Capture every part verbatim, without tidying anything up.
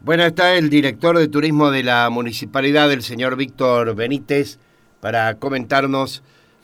Bueno, está el director de turismo de la municipalidad, el señor Víctor Benítez, para comentarnos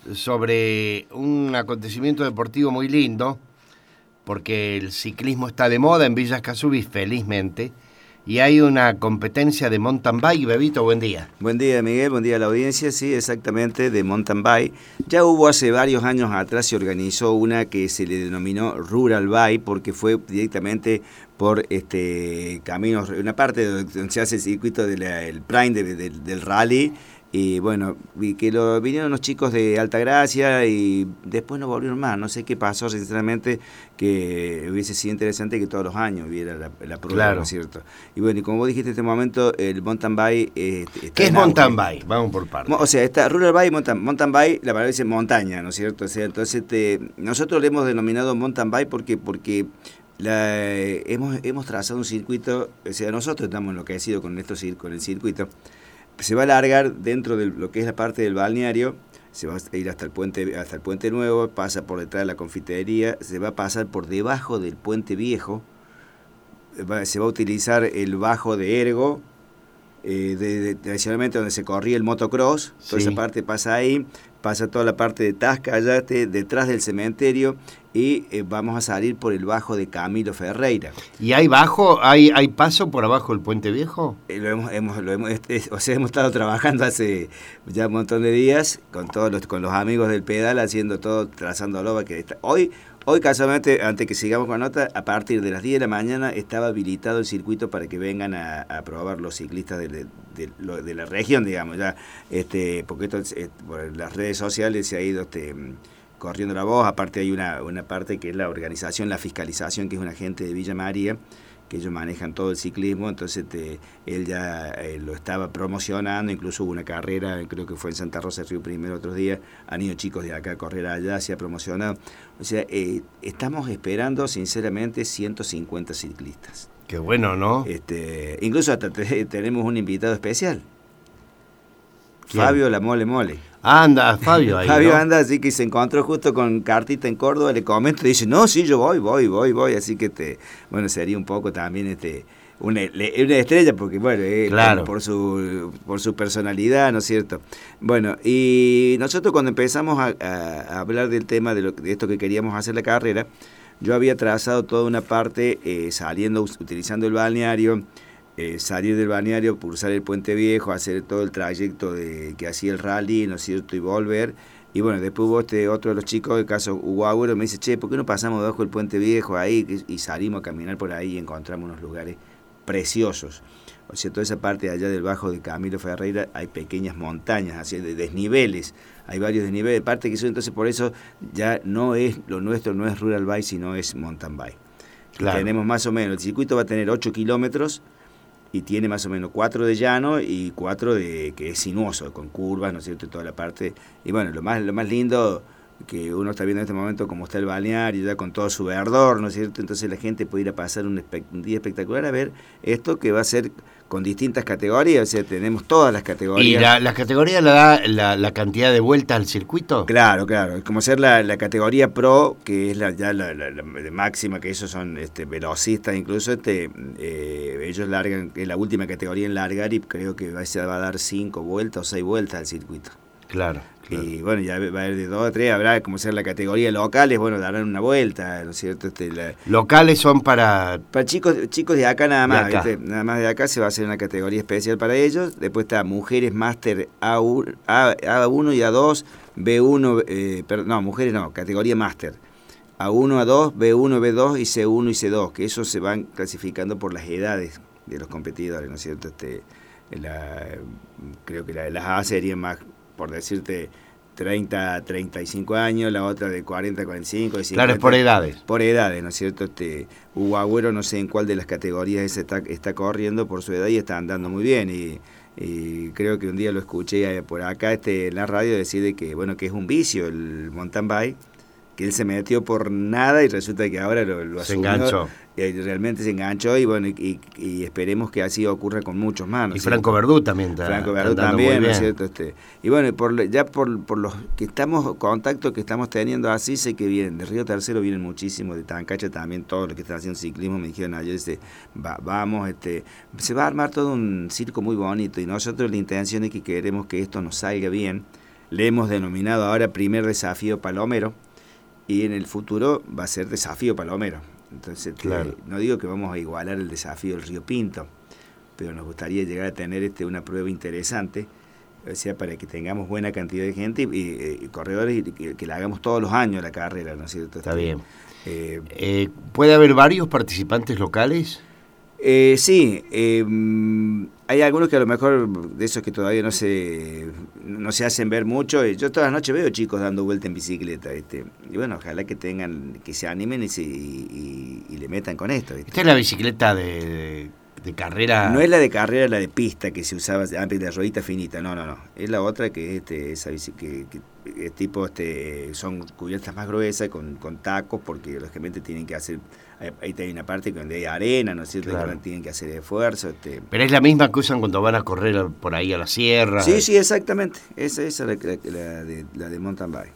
sobre un acontecimiento deportivo muy lindo, porque el ciclismo está de moda en Villa Escazú, felizmente, y hay una competencia de mountain bike. Bebito, buen día. Buen día, Miguel, buen día a la audiencia. Sí, exactamente, de mountain bike. Ya hubo hace varios años atrás, se organizó una que se le denominó Rural Bike, porque fue directamente por este caminos, una parte donde se hace el circuito del Prime de, de, del rally. Y bueno, vi que lo vinieron los chicos de Altagracia y después no volvieron más. No sé qué pasó, sinceramente, que hubiese sido interesante que todos los años hubiera la, la prueba, claro. ¿no es cierto? Y bueno, y como vos dijiste en este momento, el mountain bike... Eh, ¿Qué es mountain bike? Vamos por partes. O sea, está rural bike, mountain, mountain bike, la palabra dice montaña, ¿no es cierto? O sea, entonces te, nosotros le hemos denominado mountain bike porque... porque La, eh, hemos, hemos trazado un circuito, o sea, nosotros estamos enloquecidos con, esto, con el circuito. Se va a alargar dentro de lo que es la parte del balneario, se va a ir hasta el puente, hasta el puente nuevo, pasa por detrás de la confitería, se va a pasar por debajo del puente viejo, va, se va a utilizar el bajo de Ergo, eh, de, de, tradicionalmente donde se corría el motocross, toda sí. Esa parte pasa ahí, pasa toda la parte de Tasca, allá detrás del cementerio, y eh, vamos a salir por el bajo de Camilo Ferreira. ¿Y hay bajo, hay, hay paso por abajo del puente viejo? Eh, lo hemos, hemos, lo hemos, este, o sea, hemos estado trabajando hace ya un montón de días con todos los, con los amigos del pedal, haciendo todo, trazándolo. Que está, hoy, hoy casualmente, antes que sigamos con la nota, a partir de las diez de la mañana estaba habilitado el circuito para que vengan a, a probar los ciclistas de, de, de, de la región, digamos, ya, este, porque esto, eh, por las redes sociales se ha ido este, corriendo la voz. Aparte hay una, una parte que es la organización, la fiscalización, que es un agente de Villa María, que ellos manejan todo el ciclismo, entonces te, él ya eh, lo estaba promocionando, incluso hubo una carrera, creo que fue en Santa Rosa, Río Primero, otros días, han ido chicos de acá a correr allá, se ha promocionado. O sea, eh, estamos esperando, sinceramente, ciento cincuenta ciclistas. Qué bueno, ¿no? Este, incluso hasta te, tenemos un invitado especial. ¿Quién? Fabio La Mole Mole. Anda, Fabio ahí, Fabio ¿no? anda, así que se encontró justo con Cartita en Córdoba, le comento y dice, no, sí, yo voy, voy, voy, voy, así que, este, bueno, sería un poco también este una, una estrella, porque, bueno, eh, claro. por, su, por su personalidad, ¿no es cierto? Bueno, y nosotros cuando empezamos a, a, a hablar del tema de, lo, de esto que queríamos hacer la carrera, yo había trazado toda una parte eh, saliendo, utilizando el balneario, Eh, salir del balneario, cruzar el puente viejo, hacer todo el trayecto de, que hacía el rally, ¿no es cierto?, y volver. Y bueno, después hubo este otro de los chicos, el caso Hugo Agüero, me dice, che, ¿por qué no pasamos debajo del puente viejo ahí? Y salimos a caminar por ahí y encontramos unos lugares preciosos. O sea, toda esa parte de allá del bajo de Camilo Ferreira hay pequeñas montañas, así de desniveles, hay varios desniveles, parte que eso, entonces por eso ya no es, lo nuestro no es rural bike, sino es mountain bike. Claro. Tenemos más o menos, el circuito va a tener ocho kilómetros, y tiene más o menos cuatro de llano y cuatro de que es sinuoso, con curvas, ¿no es cierto?, y toda la parte. Y bueno, lo más, lo más lindo que uno está viendo en este momento, como está el balneario, ya con todo su verdor, ¿no es cierto?, entonces la gente puede ir a pasar un, espe un día espectacular a ver esto que va a ser con distintas categorías, o sea, tenemos todas las categorías. ¿Y la, la categoría la da la, la cantidad de vueltas al circuito? Claro, claro, es como ser la, la categoría pro, que es la ya la, la, la máxima, que esos son este, velocistas, incluso este eh, ellos largan, es la última categoría en largar, y creo que va, se va a dar cinco vueltas o seis vueltas al circuito. Claro, claro. Y bueno, ya va a haber de dos a tres, habrá como ser la categoría locales, bueno, darán una vuelta, ¿no es cierto? Este, la, locales son para... Para chicos chicos de acá nada más, de acá. ¿viste? Nada más de acá se va a hacer una categoría especial para ellos. Después está Mujeres Máster A uno y A dos, B uno, eh, perdón, no, Mujeres no, categoría Máster. A uno, A dos, B uno, B dos y C uno y C dos, que esos se van clasificando por las edades de los competidores, ¿no es cierto? Este, la, creo que la, las A serían más, por decirte, treinta, treinta y cinco años, la otra de cuarenta, cuarenta y cinco, de cincuenta. Claro, es por edades. Por edades, ¿no es cierto? Este, Hugo Agüero, no sé en cuál de las categorías ese está, está corriendo por su edad y está andando muy bien. Y, y creo que un día lo escuché por acá este, en la radio decir de que, bueno, que es un vicio el mountain bike, que él se metió por nada y resulta que ahora lo, lo se asumió. enganchó. eh, realmente se enganchó y bueno, y, y, y esperemos que así ocurra con muchos más. ¿no? Y Franco Verdú también está. Franco Verdú también, ¿no es cierto? Este, y bueno, por, ya por, por los que estamos, contactos que estamos teniendo así, sé que vienen, de Río Tercero vienen muchísimos, de Tancacha también, todos los que están haciendo ciclismo me dijeron ayer, este, va, vamos, este, se va a armar todo un circo muy bonito y nosotros la intención es que queremos que esto nos salga bien. Le hemos denominado ahora primer desafío Palomero y en el futuro va a ser desafío Palomero. Entonces, claro. eh, no digo que vamos a igualar el desafío del Río Pinto, pero nos gustaría llegar a tener este una prueba interesante, o sea, para que tengamos buena cantidad de gente y, y, y corredores y que, que la hagamos todos los años la carrera, ¿no es cierto? Está bien. Eh, eh, ¿Puede haber varios participantes locales? Eh, sí, eh, hay algunos que a lo mejor de esos que todavía no se no se hacen ver mucho. Yo todas las noches veo chicos dando vuelta en bicicleta, este, y bueno, ojalá que tengan, que se animen y, se, y, y, y le metan con esto. ¿Viste? Esta es la bicicleta de, de, de carrera. No es la de carrera, la de pista que se usaba antes de ruedita finita, no, no, no. Es la otra que es este, esa bici, que, que es tipo, este, son cubiertas más gruesas con, con tacos, porque lógicamente tienen que hacer. Ahí hay una parte donde hay arena, ¿no es cierto? Claro. Que tienen que hacer esfuerzo. Este. Pero es la misma que usan cuando van a correr por ahí a la sierra. Sí, sí, exactamente. Esa, esa es la, la, la, de, la de mountain bike.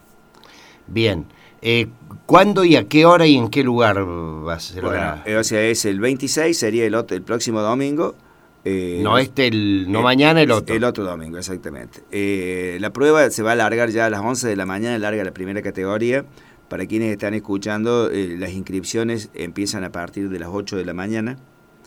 Bien. Eh, ¿Cuándo y a qué hora y en qué lugar va a ser? Bueno, la... o sea, es el veintiséis, sería el, otro, el próximo domingo. Eh, no este, el, no el, mañana, el otro. El otro domingo, exactamente. Eh, la prueba se va a alargar ya a las once de la mañana, larga la primera categoría. Para quienes están escuchando, eh, las inscripciones empiezan a partir de las ocho de la mañana.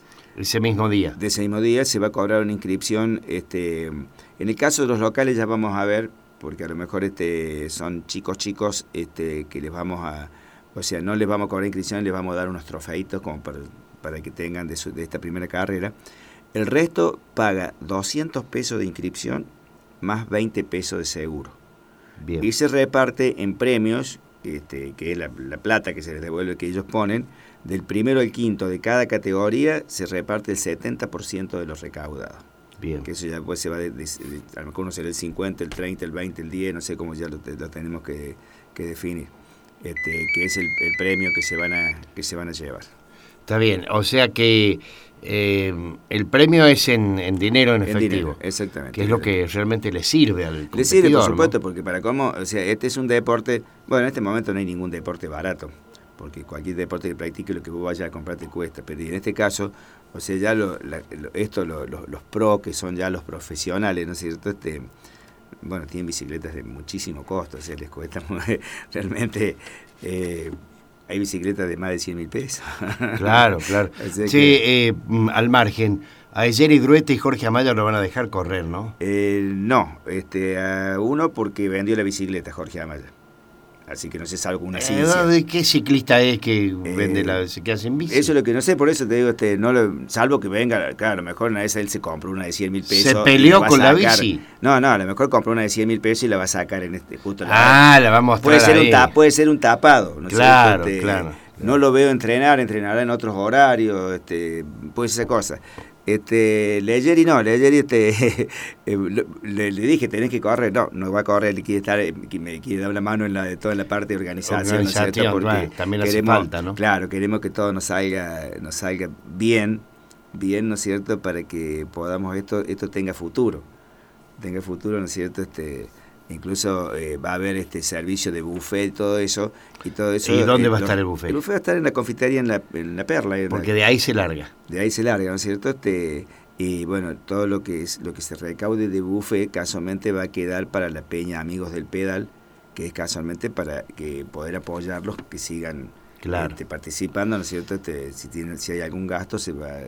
Ese mismo día. De ese mismo día se va a cobrar una inscripción. Este, en el caso de los locales ya vamos a ver, porque a lo mejor este, son chicos chicos este, que les vamos a... O sea, no les vamos a cobrar inscripción, les vamos a dar unos trofeitos como para, para que tengan de, su, de esta primera carrera. El resto paga doscientos pesos de inscripción más veinte pesos de seguro. Bien. Y se reparte en premios... Este, que es la, la plata que se les devuelve, que ellos ponen, del primero al quinto de cada categoría se reparte el setenta por ciento de los recaudados. Bien. Que eso ya pues se va, de, de, de, a lo mejor uno será el cincuenta, el treinta, el veinte, el diez, no sé cómo ya lo, lo tenemos que, que definir, este, que es el, el premio que se van a que se van a llevar. Está bien, o sea que eh, el premio es en, en dinero, en, en efectivo. Dinero, exactamente. Que es lo que realmente le sirve al competidor. Le sirve, por supuesto, ¿no? Porque para cómo, o sea, este es un deporte, bueno, en este momento no hay ningún deporte barato, porque cualquier deporte que practique lo que vos vayas a comprar te cuesta, pero en este caso, o sea, ya lo, la, lo, esto, lo, lo, los pro, que son ya los profesionales, ¿no es cierto?, este, bueno, tienen bicicletas de muchísimo costo, o sea, les cuesta realmente... Eh, hay bicicletas de más de cien mil pesos. Claro, claro. Sí, que... eh, al margen, a Jerry Druete y Jorge Amaya lo van a dejar correr, ¿no? Eh, no, este, a uno porque vendió la bicicleta, Jorge Amaya. Así que no se sabe con una ciencia. ¿De qué ciclista es que eh, vende la que hace en bici? Eso es lo que no sé, por eso te digo, este, no lo, salvo que venga, claro, a lo mejor una vez él se compró una de cien mil pesos. ¿Se peleó con la bici? No, no, a lo mejor compró una de cien mil pesos y la va a sacar en este justo la Ah, la va a mostrar puede ser ahí. un ta, Puede ser un tapado, ¿no? Claro, este, claro. No lo veo entrenar, entrenará en otros horarios, este, puede ser esa cosa. Este, Leggeri no, Leggeri este, le, le dije, tenés que correr, no, no va a correr, le quiere estar, me quiere dar la mano en la de toda la parte de organización, organización ¿no es cierto? Porque bueno, también queremos, hace falta, ¿no? Claro, queremos que todo nos salga, nos salga bien, bien, ¿no es cierto? Para que podamos, esto, esto tenga futuro, tenga futuro, ¿no es cierto? Este, incluso eh, va a haber este servicio de buffet y todo eso y todo eso. ¿Y dónde eh, va a lo, estar el buffet? El buffet va a estar en la confitería en la, en la Perla. En Porque la, de ahí se larga. De ahí se larga, ¿no es cierto? Este, y bueno, todo lo que es lo que se recaude de buffet casualmente va a quedar para la peña Amigos del Pedal, que es casualmente para que poder apoyarlos, que sigan claro. este, participando, ¿no es cierto? Este, si tienen, si hay algún gasto se va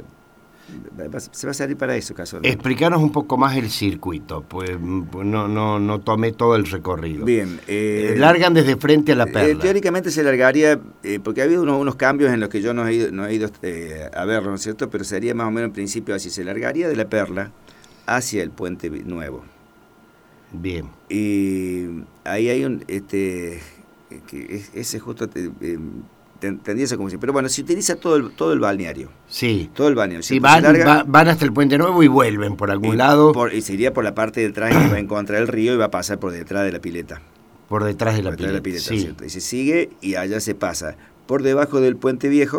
se va a salir para eso, casualmente. Explícanos un poco más el circuito, pues no no no tomé todo el recorrido. Bien. Eh, Largan desde frente a la Perla. Eh, teóricamente se largaría, eh, porque ha habido unos, unos cambios en los que yo no he ido, no he ido eh, a verlo, ¿no es cierto? Pero sería más o menos en principio así, se largaría de la Perla hacia el Puente Nuevo. Bien. Y ahí hay un, este, que ese justo... Eh, tendría esa como si, pero bueno, se utiliza todo el, todo el balneario. Sí. Todo el balneario. Sí, van, larga, va, van hasta el Puente Nuevo y vuelven por algún y lado. Por, y se iría por la parte de atrás y va a encontrar el río y va a pasar por detrás de la pileta. Por detrás de la por pileta, detrás de la pileta, sí. ¿cierto? Y se sigue y allá se pasa por debajo del Puente Viejo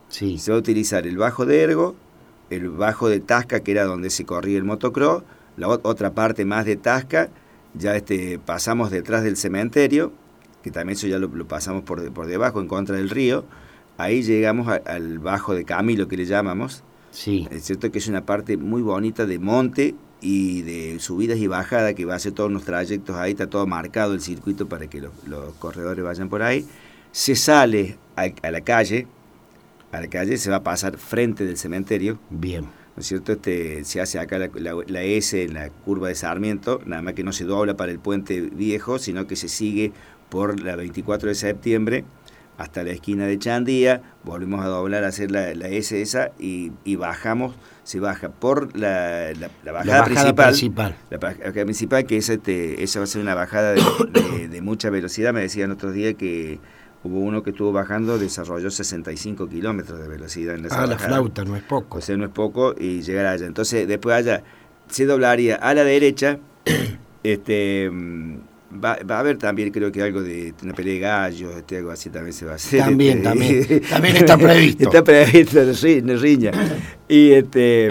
Sí. Se va a utilizar el bajo de Ergo, el bajo de Tasca, que era donde se corría el motocross, la o- otra parte más de Tasca, ya este, pasamos detrás del cementerio, que también eso ya lo, lo pasamos por, de- por debajo, en contra del río. Ahí llegamos a- al bajo de Camilo, que le llamamos. Sí. Es cierto que es una parte muy bonita de monte y de subidas y bajadas, que va a hacer todos los trayectos ahí, está todo marcado el circuito para que los, los corredores vayan por ahí. Se sale a, a la calle, a la calle se va a pasar frente del cementerio, Bien. ¿no es cierto? Este, se hace acá la, la, la S en la curva de Sarmiento, nada más que no se dobla para el puente viejo, sino que se sigue por la veinticuatro de septiembre hasta la esquina de Chandía, volvemos a doblar a hacer la, la S esa y, y bajamos, se baja por la, la, la bajada, La bajada principal, principal. la bajada principal, que es este, esa va a ser una bajada de, de, de mucha velocidad. Me decían otros días que hubo uno que estuvo bajando, desarrolló sesenta y cinco kilómetros de velocidad en esa Ah, la bajada. flauta, no es poco. O sea, no es poco, y llegar allá. Entonces, después allá se doblaría a la derecha, este... Va, va a haber también, creo que algo de una pelea de gallos, este, algo así también se va a hacer. También, este, también. También está previsto. Está previsto, no, ri- no riña. Y, este,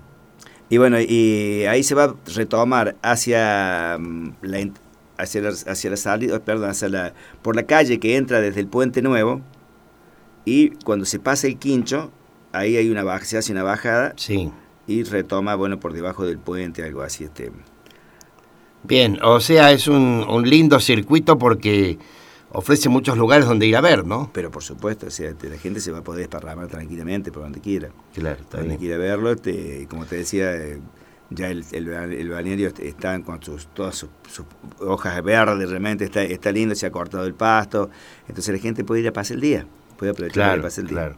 y bueno, y ahí se va a retomar hacia mm, la, en- hacia la, hacia la salida, perdón, hacia la, por la calle que entra desde el Puente Nuevo, y cuando se pasa el Quincho, ahí hay una baja, se hace una bajada Sí. y retoma, bueno, por debajo del puente, algo así, este. Bien, o sea, es un, un lindo circuito porque ofrece muchos lugares donde ir a ver, ¿no? Pero por supuesto, o sea, la gente se va a poder esparramar tranquilamente por donde quiera. Claro, está Donde bien. quiera verlo, este, como te decía, eh, ya el, el, el balneario está con sus, todas sus, sus hojas verdes, realmente está, está lindo, se ha cortado el pasto, entonces la gente puede ir a pasar el día, puede aprovechar para ir Claro, a pasar el día. claro.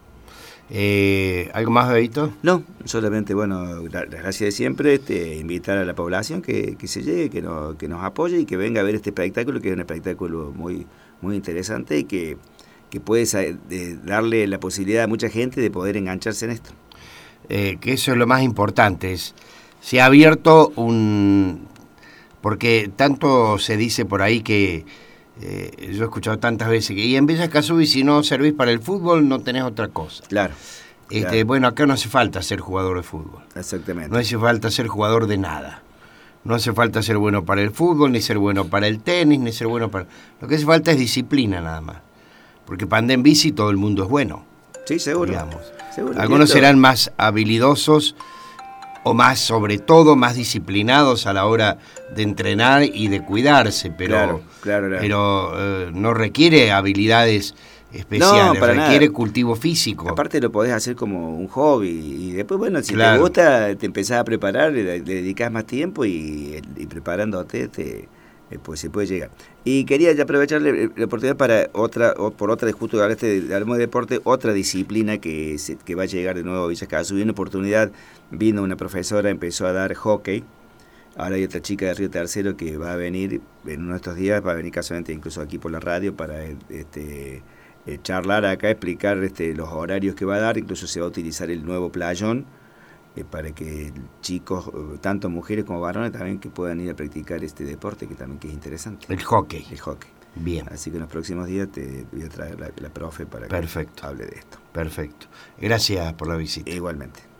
Eh, ¿Algo más, Bebito? No, solamente, bueno, la, la gracia de siempre, este, invitar a la población que, que se llegue, que, no, que nos apoye y que venga a ver este espectáculo, que es un espectáculo muy, muy interesante y que, que puede sa- de darle la posibilidad a mucha gente de poder engancharse en esto. Eh, que eso es lo más importante. Es, se ha abierto un... Porque tanto se dice por ahí que... Eh, yo he escuchado tantas veces que y en Villa Casubi si no servís para el fútbol no tenés otra cosa. Claro. Este, claro. Bueno, acá no hace falta ser jugador de fútbol. Exactamente. No hace falta ser jugador de nada. No hace falta ser bueno para el fútbol, ni ser bueno para el tenis, ni ser bueno para... Lo que hace falta es disciplina nada más. Porque para andar en bici todo el mundo es bueno. Sí, seguro. Digamos. seguro. Algunos Esto- serán más habilidosos o más, sobre todo, más disciplinados a la hora de entrenar y de cuidarse, pero, Claro, claro, claro. pero eh, no requiere habilidades especiales, No, para requiere nada. cultivo físico. Aparte lo podés hacer como un hobby y después, bueno, si Claro. te gusta, te empezás a preparar, le, le dedicás más tiempo y, y preparándote, te, eh, pues se puede llegar. Y quería ya aprovecharle la oportunidad para otra, o por otra, justo que hablaste de, hablamos de deporte, otra disciplina que, se, que va a llegar de nuevo a Villa Casubi. Una oportunidad, vino una profesora, empezó a dar hockey. Ahora hay otra chica de Río Tercero que va a venir en uno de estos días, va a venir casualmente incluso aquí por la radio para este, eh, charlar acá, explicar este, los horarios que va a dar. Incluso se va a utilizar el nuevo playón eh, para que chicos, tanto mujeres como varones, también que puedan ir a practicar este deporte, que también que es interesante. El hockey. El hockey. Bien. Así que en los próximos días te voy a traer la, la profe para Perfecto. que hable de esto. Perfecto. Gracias por la visita. Igualmente.